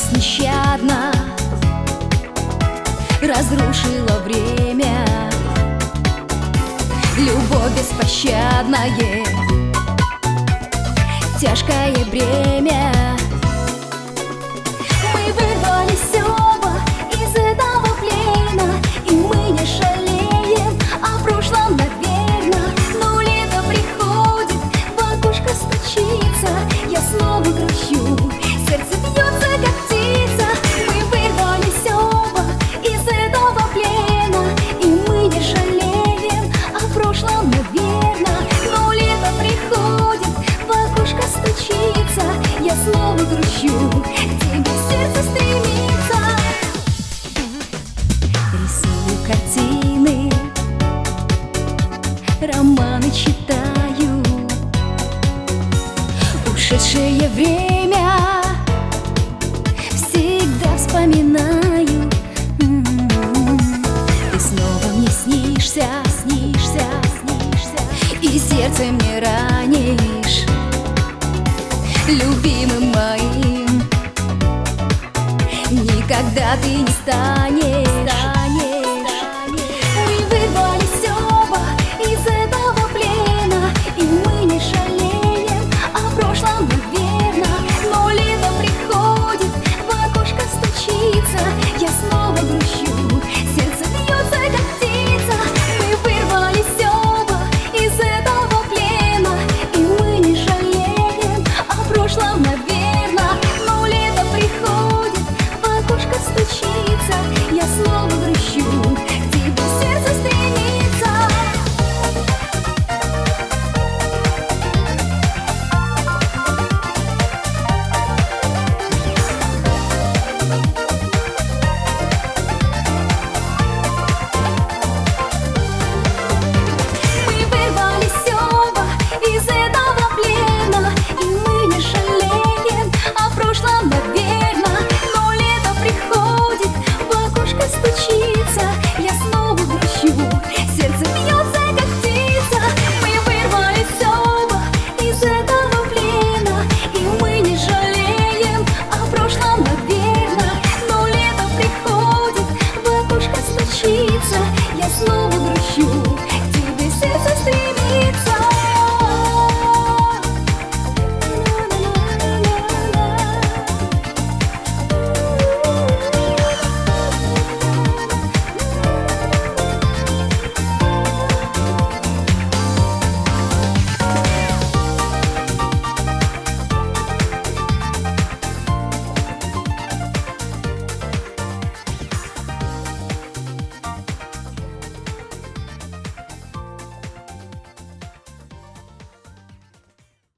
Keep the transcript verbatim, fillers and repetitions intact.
нас нещадно разрушило время. Любовь беспощадное, тяжкое бремя. Мы вырвались оба из этого плена, и мы не жалеем о прошлом, наверно. Но лето приходит, в окошко стучится, я снова грущу, сердце бьется, как птица. Мы вырвались оба из этого плена, и мы не жалеем о прошлом, наверно. Но лето приходит, в окошко стучится, я снова грущу, к тебе сердце стремится. Рисую картины, романы читаю, ушедшее время всегда вспоминаю. Ты снова мне снишься, снишься, снишься, и сердце мне ранишь, любимым моим. Никогда ты не станешь